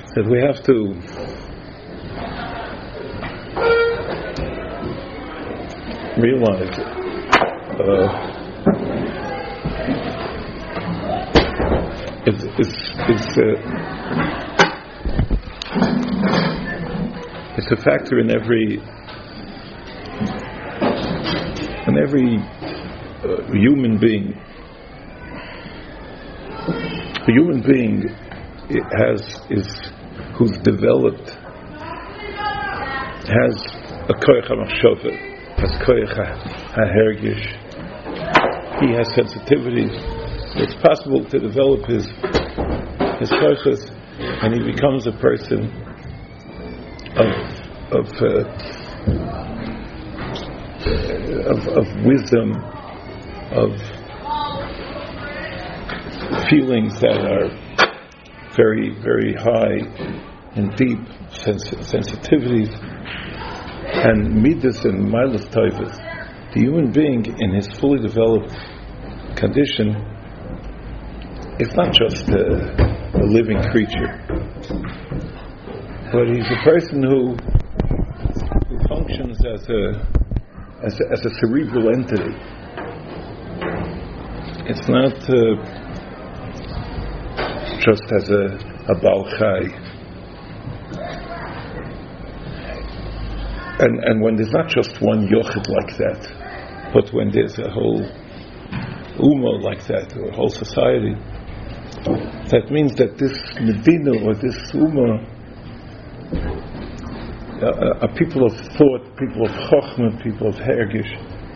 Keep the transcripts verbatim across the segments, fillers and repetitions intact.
that we have to realize uh, it's it's it's, uh, it's a factor in every in every uh, human being. A human being has is who's developed has a koyach hamachshava, has koyach hahergish. He has sensitivities. It's possible to develop his his koyachas, and he becomes a person of of uh, of, of wisdom, of feelings that are very, very high and deep, sens- sensitivities, and midas and milas tovas. The human being, in his fully developed condition, is not just a, a living creature, but he's a person who, who functions as a, as a as a cerebral entity. It's not uh, just as a, a Baal Chai. And, and when there's not just one Yochid like that, but when there's a whole Ummah like that, or a whole society, that means that this Medina or this Ummah uh, are people of thought, people of Chochmah, people of Hergish,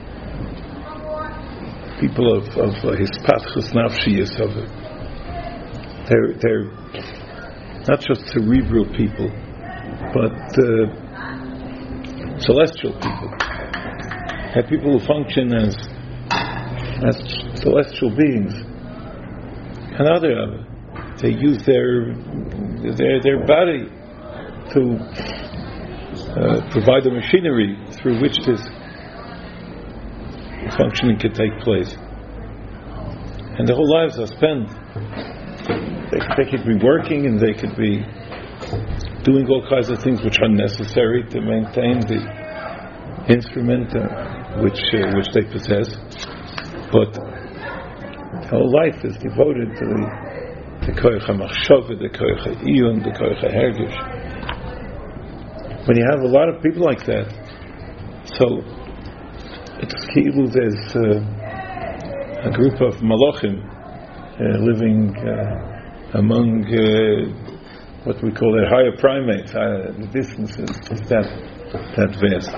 people of, of uh, Hispachus Nafshiyas of it. They're, they're not just cerebral people, but uh, celestial people. They're people who function as as celestial beings. And other, they use their their their body to uh, provide the machinery through which this functioning can take place. And their whole lives are spent. They, they could be working and they could be doing all kinds of things which are necessary to maintain the instrument uh, which uh, which they possess. But the whole life is devoted to the the koyach hamachshava, the koyach ha'iyun, the koyach ha'hergish. When you have a lot of people like that, so it's kilu there's uh, a group of malachim uh, living uh, among uh, what we call their higher primates. Uh, the distance is, is that that vast.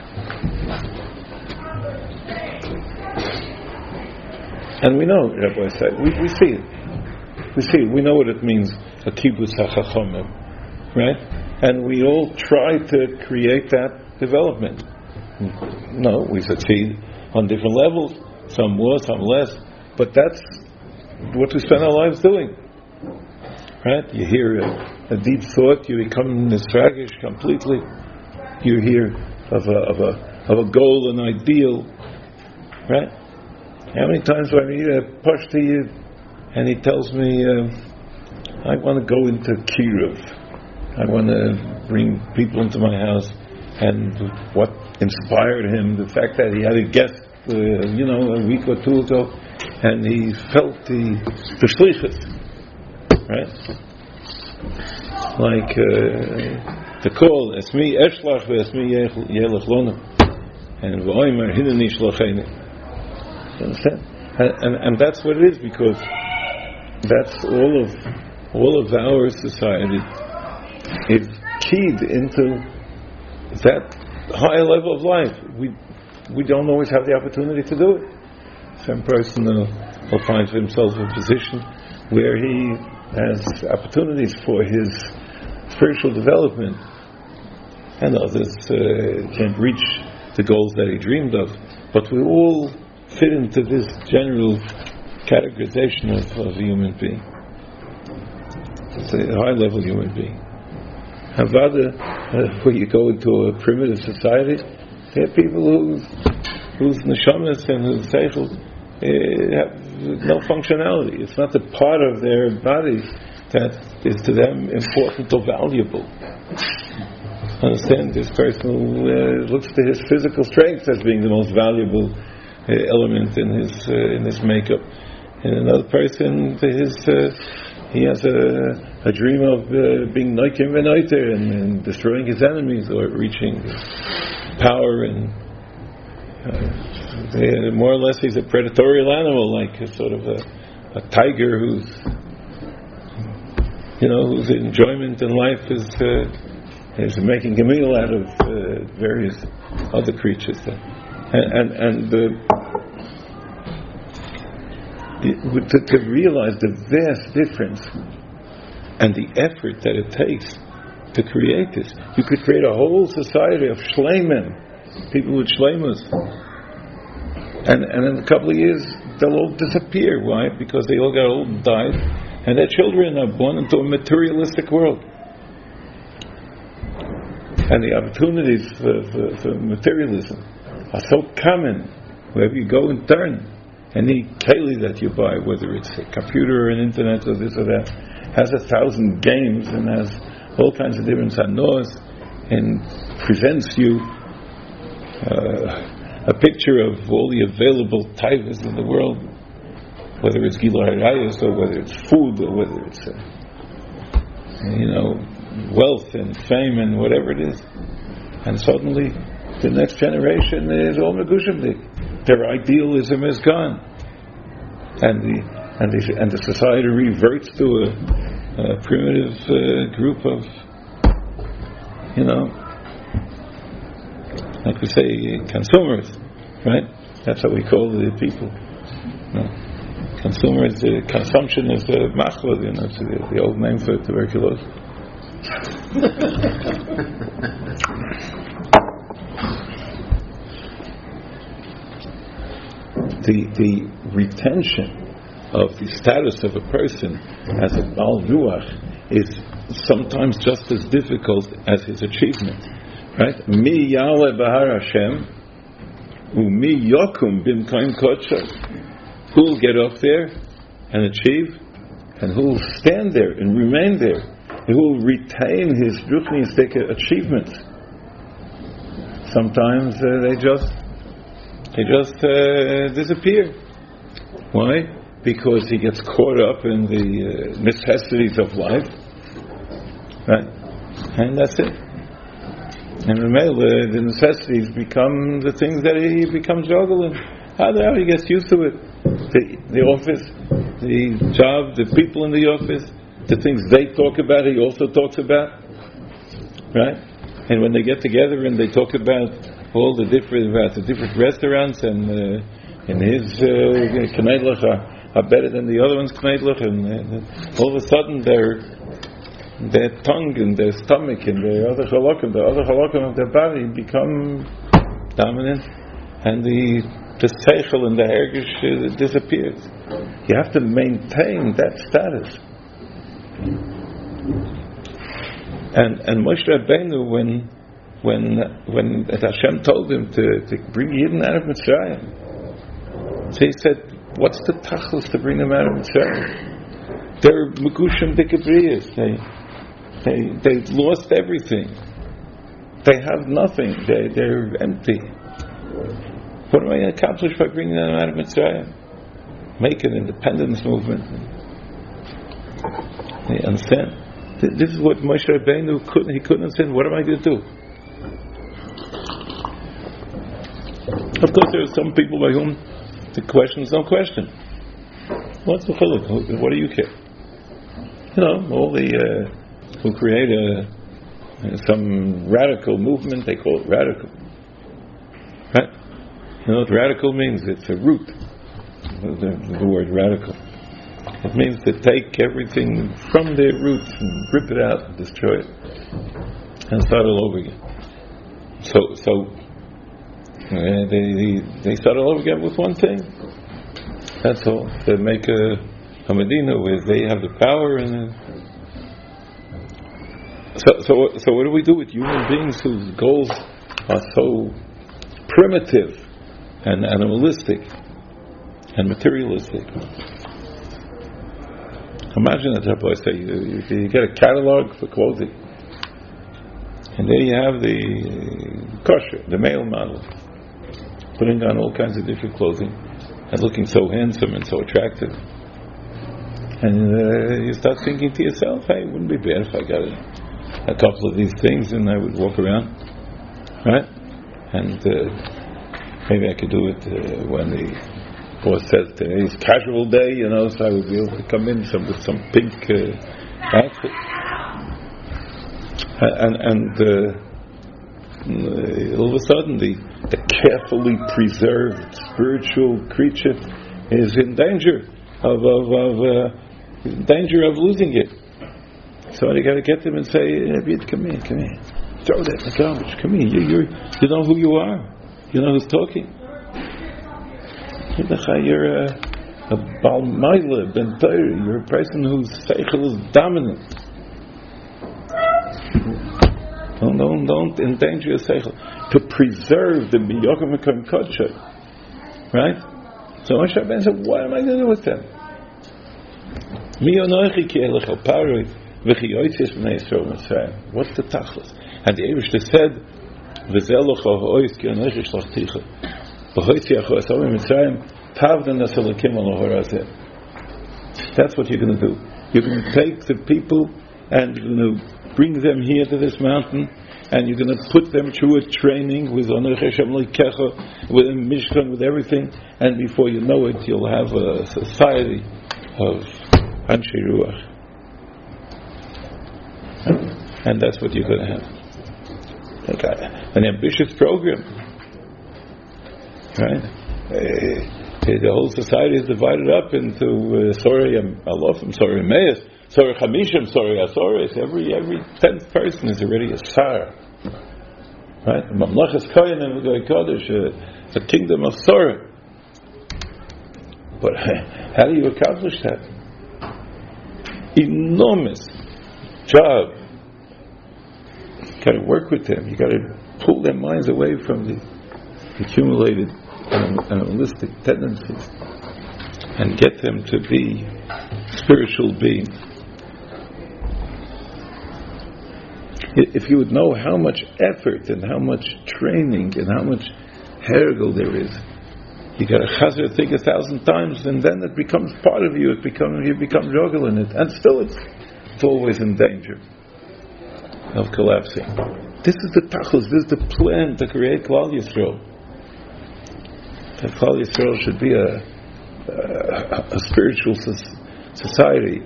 And we know, Rabbi said, we, we see it. We see it. We know what it means, a kibbutz hachachomim, right? And we all try to create that development. No, we succeed on different levels, some more, some less, but that's what we spend our lives doing. Right? You hear a, a deep thought, you become nisragish completely. You hear of a of a of a goal, an ideal. Right? How many times do I meet a pashto yid and he tells me, uh, I want to go into kiruv. I want to bring people into my house, and what inspired him, the fact that he had a guest, uh, you know, a week or two ago, and he felt the the shlichus. Right? Like uh, the call, Esmi Eshlach ve'Esmi Yelech Lona, and V'oimer Hineni Shlacheni. You understand? And, and and that's what it is, because that's all of all of our society is keyed into that higher level of life. We we don't always have the opportunity to do it. Some person uh, will find himself in a position where he has opportunities for his spiritual development, and others uh, can't reach the goals that he dreamed of. But we all fit into this general categorization of, of a human being. It's a high-level human being. Havada, uh, when you go into a primitive society, there are people whose whose neshamas and whose seichel uh, have no functionality. It's not a part of their bodies that is to them important or valuable. Understand? This person who uh, looks to his physical strength as being the most valuable uh, element in his uh, in his makeup, and another person, to his uh, he has a, a dream of uh, being Noikim V'Noiter and, and destroying his enemies or reaching power, and uh, they, more or less he's a predatorial animal, like a sort of a, a tiger who's, you know, whose enjoyment in life is uh, is making a meal out of uh, various other creatures, and and, and the, the, to, to realize the vast difference and the effort that it takes to create this. You could create a whole society of shleimen, people with shleimus, and and in a couple of years they'll all disappear. Why? Because they all got old and died, and their children are born into a materialistic world. And the opportunities for, for, for materialism are so common wherever you go and turn. Any keli that you buy, whether it's a computer or an internet or this or that, has a thousand games and has all kinds of different sanos and presents you uh, a picture of all the available taivas in the world, whether it's gilui harayos or whether it's food or whether it's uh, you know, wealth and fame and whatever it is, and suddenly the next generation is all megushavdik. Their idealism is gone, and the and the and the society reverts to a, a primitive uh, group of, you know, like we say, consumers, right? That's what we call the people. You know, consumers. Uh, consumption is the machla, you know, it's the, the old name for tuberculosis. the the retention of the status of a person as a Baal Ruach is sometimes just as difficult as his achievement, right? Mi yale bahar Hashem u'mi yokum bimkaim kodsho. Who'll get up there and achieve, and who'll stand there and remain there, who will retain his ruchnistic achievements. Sometimes uh, they just they just uh, disappear. Why? Because he gets caught up in the uh, necessities of life, right? And that's it. And the male, uh, the necessities become the things that he becomes juggling. How the hell he gets used to it? The, the office, the job, the people in the office, the things they talk about, he also talks about, right? And when they get together and they talk about all the different about the different restaurants, and uh, and his kneidlach uh, are, are better than the other ones kneidlach, and uh, all of a sudden their their tongue and their stomach and their other halakim, the other halakim of their body become dominant, and the the seichel and the hergish uh, disappears. You have to maintain that status. And and Moshe Rabbeinu, when when when Hashem told him to, to bring Yidden out of Mitzrayim, so he said, "What's the tachlis to bring them out of Mitzrayim? They're megushim dikabriyas. They they they've lost everything. They have nothing. They they're empty. What am I going to accomplish by bringing them out of Mitzrayim? Make an independence movement." You understand? This is what Moshe Rabbeinu couldn't. He couldn't understand. What am I going to do? Of course, there are some people by whom the question is no question. What's the chiluk? What do you care? You know, all the uh, who create a uh, some radical movement, they call it radical. Right? You know what radical means? It's a root. The, the word radical. It means to take everything from their roots and rip it out and destroy it and start all over again. So, so uh, they they start all over again with one thing. That's all. They make a, a Medina where they have the power, and uh, so so so. What do we do with human beings whose goals are so primitive and animalistic and materialistic? Imagine that, Rabbi, say you, you, you get a catalog for clothing, and there you have the kosher, the male model, putting on all kinds of different clothing and looking so handsome and so attractive. And uh, you start thinking to yourself, hey, it wouldn't be bad if I got a, a couple of these things and I would walk around, right? And uh, maybe I could do it uh, when the boss says today's casual day, you know, so I would be able to come in some, with some pink uh, outfit. And, and uh, all of a sudden the, the carefully preserved spiritual creature is in danger of, of, of uh, in danger of losing it. So you got to get them and say, Abid, come here, come here. Throw that in the garbage. Come here. You, you, you know who you are. You know who's talking. You're a, a Balmaila, Ben Torah. You're a person whose seichel is dominant. Don't, don't, don't endanger your seichel. To preserve the Biyokim Mekam Kodsha. Right? So Moshe Rabbeinu said, what am I going to do with them? What's the tachlis? And the Eibishter said, that's what you're going to do. You're going to take the people and you're going to bring them here to this mountain, and you're going to put them through a training with with a mishkan, with everything, and before you know it, you'll have a society of Anshe Ruach. And that's what you're going to have. Okay. An ambitious program. Right? Uh, the whole society is divided up into uh, Sorry Alofim, Sorry Meis, Sorry Chamishim, Sorry Asoris. Every every tenth person is already a Sar. Right? Mamlachas Kohen and V'goy Kodesh, uh, the kingdom of Sorry. But how do you accomplish that? Enormous job. You got to work with them. You got to pull their minds away from the accumulated animalistic tendencies and get them to be spiritual beings. If you would know how much effort and how much training and how much hergel there is, you got to chazer think a thousand times, and then it becomes part of you. It becomes you become joggle in it, and still it's it's always in danger of collapsing. This is the tachlis. This is the plan to create Klal Yisrael. That Klal Yisrael should be a a, a spiritual society.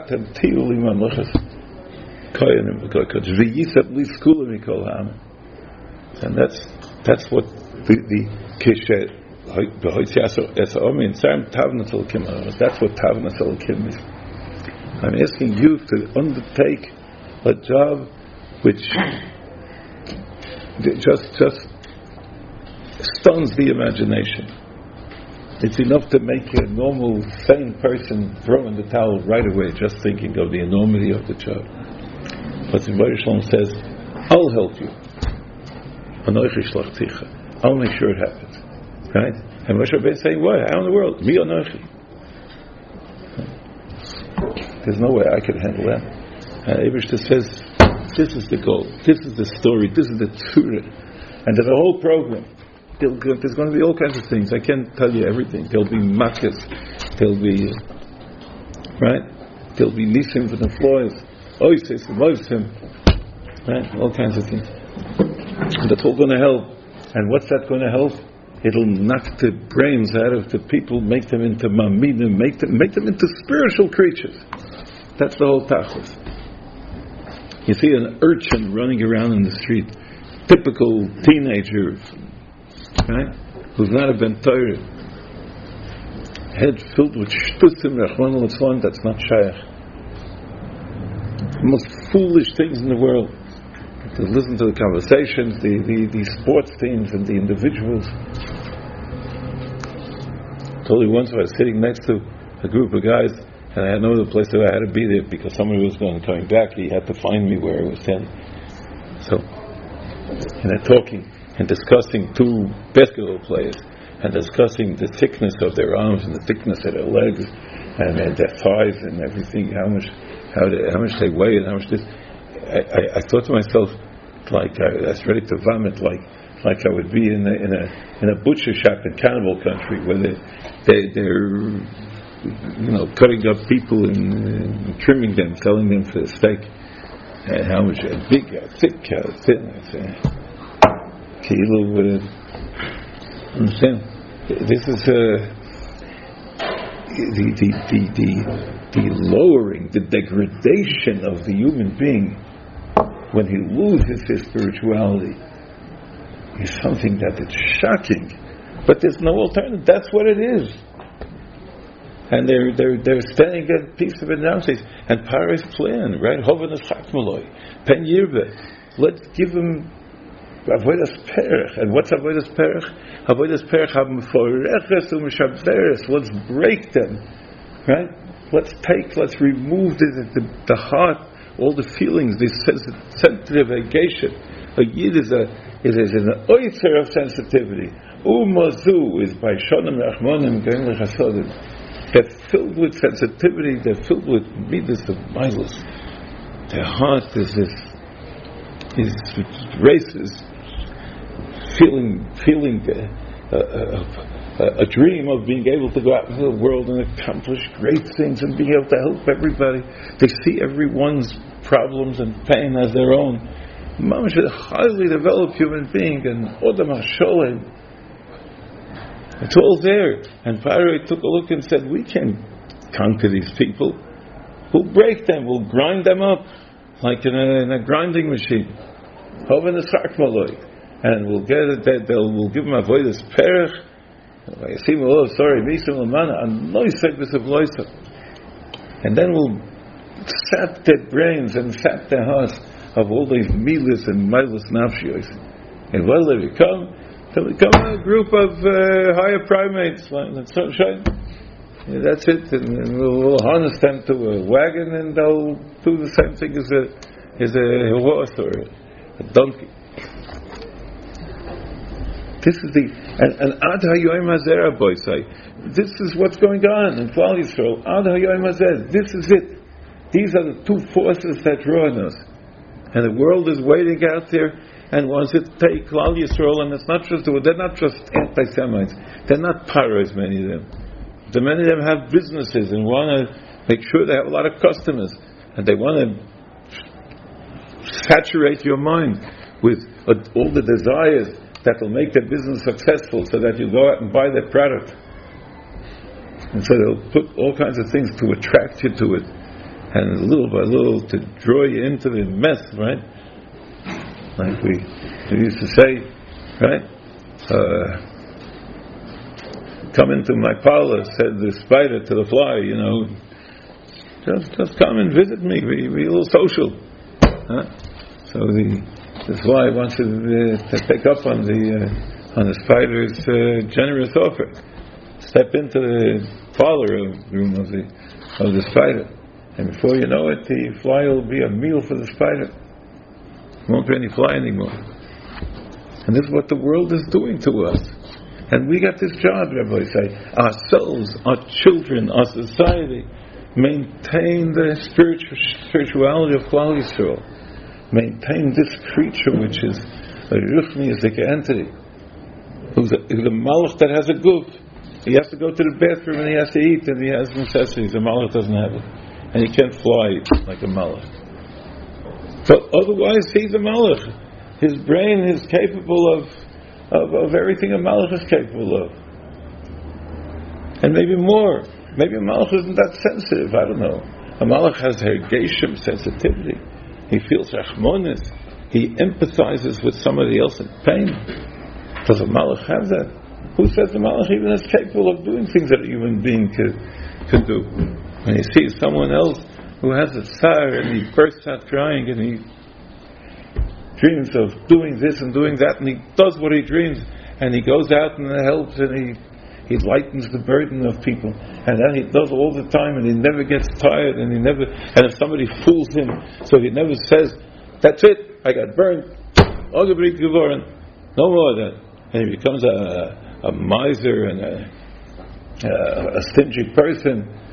And that's that's what the the kishet. That's what Tavnas Elokim is. I'm asking you to undertake a job which just just stuns the imagination. It's enough to make a normal, sane person throw in the towel right away, just thinking of the enormity of the job. But the Rebbe Shalom says, I'll help you. I'll make sure it happens. Right? And Moshe Rabbeinu is saying, what? How in the world? Mi Anochi. There's no way I could handle that. And Eibishter says, this is the goal. This is the story. This is the tzura. And there's a whole program. There's going to be all kinds of things. I can't tell you everything. There'll be makkahs. There'll be, right? There'll be nisim for the floors. Oisim, oisim. Right? All kinds of things. And that's all going to help. And what's that going to help? It'll knock the brains out of the people, make them into maminim, make them make them into spiritual creatures. That's the whole tachlis. You see an urchin running around in the street, typical teenager, right? Who's not a ben Torah, head filled with shtusim, rachman l'tzlan, that's not shaykh. The most foolish things in the world. To listen to the conversations, the, the, the sports teams and the individuals. I told you once I was sitting next to a group of guys and I had no other place that I had to be there because somebody was going coming back. He had to find me where I was standing. So, and they're talking and discussing two basketball players and discussing the thickness of their arms and the thickness of their legs and, and their thighs and everything, how much, how they, how much they weigh and how much this. I, I, I thought to myself, like I, I was ready to vomit, like like I would be in a in a in a butcher shop in cannibal country where they they they're you know cutting up people and, and trimming them, selling them for the steak, and how much a big, a thick, a thin. Kilo with it. Understand? This is uh, the, the the the the lowering, the degradation of the human being when he loses his spirituality is something that is shocking, but there's no alternative. That's what it is. And they're they're they're standing a piece of it now. Says and Paris plan, right? Hovanas Chakmaloi, Pen Yirbe. Let's give him Avodas Perech. And what's Avodas Perech? Avodas Perech haben Foreches u'Mishaberes. Let's break them, right? Let's take, let's remove the, the, the heart, all the feelings, this sensitive negation. A Yid is a is, is an oitzer of sensitivity. Umazu is by Shonim Rachmanim going lechasodim. They're filled with sensitivity. They're filled with midas of milos. Their heart is this is races, feeling feeling a, a, a, a dream of being able to go out into the world and accomplish great things and being able to help everybody. They see everyone's problems and pain as their own. Mamash is a highly developed human being, and Odam HaSholem. It's all there. And Pharaoh took a look and said, "We can conquer these people. We'll break them. We'll grind them up like in a, in a grinding machine. And we'll get it. They, they'll we'll give them avodas perech. Oh, sorry, and then we'll sap their brains and sap their hearts of all these milas and milas nafshiyos. And what will they become? They'll become a group of uh, higher primates. Yeah, that's it. And, and we'll, we'll harness them to a wagon, and they'll do the same thing as a as a horse or a donkey. This is the and, and Ad Hayoim Hazeh Boisai. This is what's going on in Klal Yisrael. Ad Hayoim Hazeh. This is it. These are the two forces that draw on us, and the world is waiting out there and wants to take Klal Yisrael. And it's not just they're not just anti-Semites. They're not paras. Many of them. The many of them have businesses and want to make sure they have a lot of customers, and they want to saturate your mind with uh, all the desires that will make their business successful, so that you go out and buy their product. And so they'll put all kinds of things to attract you to it, and little by little to draw you into the mess, right? Like we, we used to say, right? Uh, come into my parlor, said the spider to the fly, you know, just just come and visit me, be, be a little social. Huh? So the the fly wants to, uh, to pick up on the uh, on the spider's uh, generous offer. Step into the parlor room of the of the spider, and before you know it, the fly will be a meal for the spider. There won't be any fly anymore. And this is what the world is doing to us. And we got this job, Rabbi say, ourselves, our children, our society, maintain the spiritual spirituality of Klal Yisrael. Maintain this creature which is a ruchniistic entity, who's a, who's a malach that has a goof. He has to go to the bathroom and he has to eat and he has necessities. The malach doesn't have it, and he can't fly like a malach. But otherwise, he's a malach. His brain is capable of of, of everything a malach is capable of, and maybe more. Maybe a malach isn't that sensitive. I don't know. A malach has hergeshem, sensitivity. He feels rachmonis. He empathizes with somebody else in pain. Does a malach have that? Who says the malach even is capable of doing things that a human being could, could do? When he sees someone else who has a tsar and he bursts out crying and he dreams of doing this and doing that, and he does what he dreams, and he goes out and helps, and he he lightens the burden of people, and then he does all the time, and he never gets tired, and he never, and if somebody fools him, so he never says, "That's it, I got burned, no more of that," and he becomes a, a miser and a, a, a stingy person.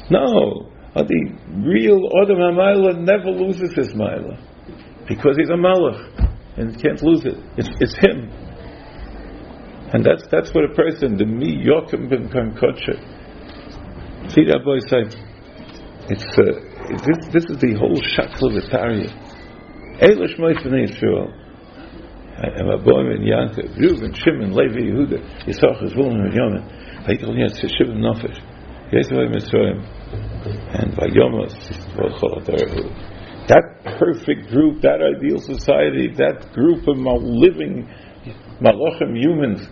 No, the real Adam HaMaila never loses his Maila because he's a Malach and he can't lose it. It's, it's him. And that's that's what a person, the Mi Yokim Ben Kodsher. See that boy say, it's uh, this this is the whole Shakla V'Tarya. Eilish Mois B'nai Yisrael, and Abayim and Yankov, Reuven, Shimon, Levi, Yehuda, Yisachar, Zvulun, and Yomen, Vayikol Yetz Shivim Nofesh, Yisrael Mitzrayim, and Vayomos V'chol Adar. That perfect group, that ideal society, that group of living Malachim humans,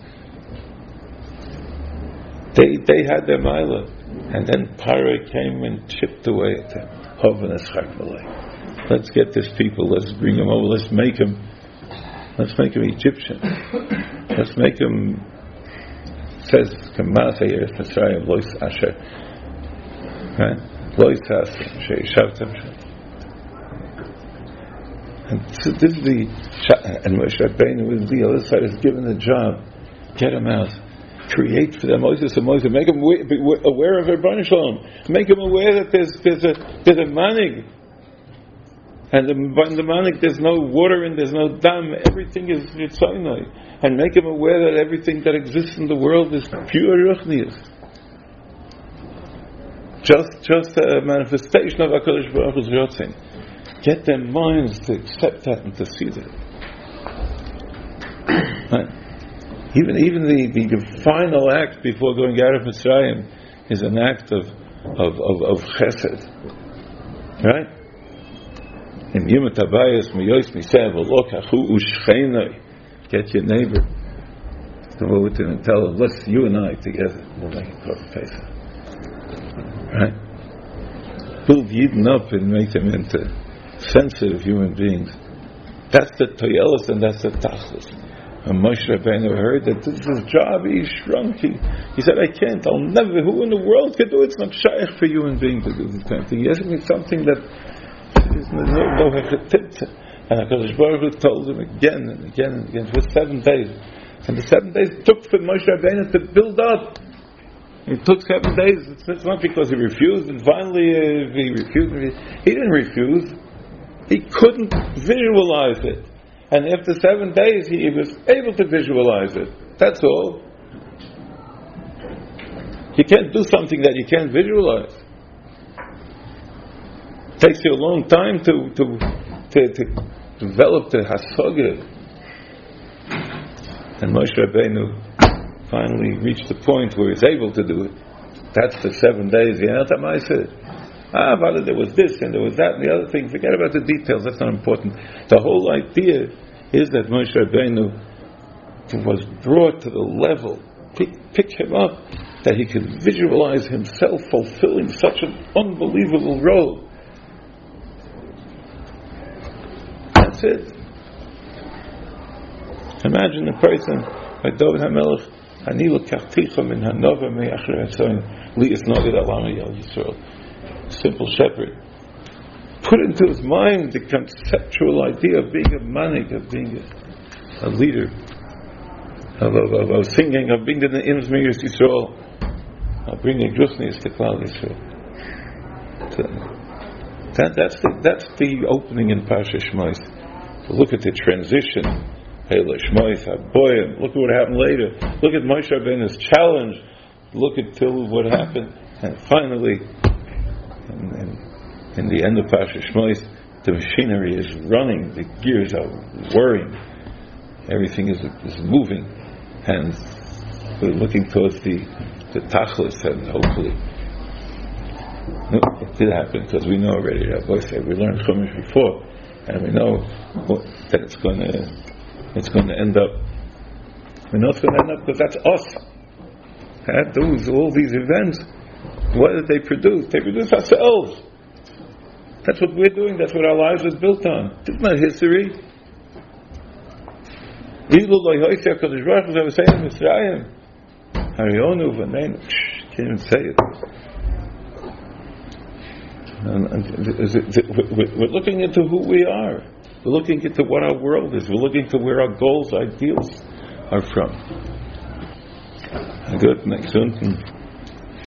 they they had their Maila, and then Paro came and chipped away at them. Let's get this people. Let's bring them over. Let's make them. Let's make them Egyptian. Let's make them. Says Kamasa Yeres Mitzrayim Lois Asher. Right? Lois Asher Sheishavtem. And so this is the and Moshe Rabbeinu with the other side is given the job. Get them out. Create for them Moses and Moses. Make them aware of Rebbeinu Shalom. Make them aware that there's there's a there's a manig, and the, in the manig there's no water and there's no dam. Everything is Yitzonai, and make them aware that everything that exists in the world is pure Ruchnius. Just just a manifestation of HaKadosh Baruch Hu's Yotzin. Get their minds to accept that and to see that. Right. Even even the, the, the final act before going out of Mitzrayim is an act of of of, of chesed, right? In Yom Tabayos Miyos Misev Lokachu Ushchenai, get your neighbor to vote and tell him, let's you and I together we'll make a perfect Pesach, right? Build Yidden up and make them into sensitive human beings. That's the toyelos and that's the tachlis. And Moshe Rabbeinu heard that this is his job. He shrunk. He, he said, I can't. I'll never. Who in the world could do it? It's not shaykh for human being to do this kind of thing. He has to be something that is no no hechatitza. And HaKadosh Baruch Hu told him again and again and again for seven days. And the seven days took for Moshe Rabbeinu to build up. It took seven days. It's, it's not because he refused. And finally, uh, he refused. He didn't refuse. He couldn't visualize it. And after seven days, he was able to visualize it. That's all. You can't do something that you can't visualize. It takes you a long time to to to, to develop the hasogah. And Moshe Rabbeinu finally reached the point where he's able to do it. That's the seven days. You know what I said? Ah, but there was this and there was that and the other thing. Forget about the details. That's not important. The whole idea is that Moshe Rabbeinu was brought to the level, pick, pick him up, that he could visualize himself fulfilling such an unbelievable role. That's it. Imagine a person like David HaMelech, Ani l'kachticha min hanova me'achar etzoin li isnoged alama yal Yisrael. Simple shepherd. Put into his mind the conceptual idea of being a manik, of being a, a leader, of, of, of, of singing, of being in the Imzmiris Yisrael, of bringing Grusnis to Klal Yisrael. So, that, that's, the, that's the opening in Parsha Shmois. So look at the transition. Hey, Shmois, Aboyim. Look at what happened later. Look at Moshe Rabbeinu's challenge. Look at till what happened. And finally, and, and in the end of Parsha Shmois, the machinery is running, the gears are whirring, everything is is moving, and we're looking towards the the tachlis, and hopefully it did happen because we know already. Rabbi said we learned Chumash before, and we know that it's going to it's going to end up. We know it's going to end up because that's us. At those all these events, what did they produce? They produce ourselves. That's what we're doing. That's what our lives is built on. It's not history. Can't even say it. And, and we're looking into who we are. We're looking into what our world is. We're looking to where our goals, ideals are from. Good. Next one.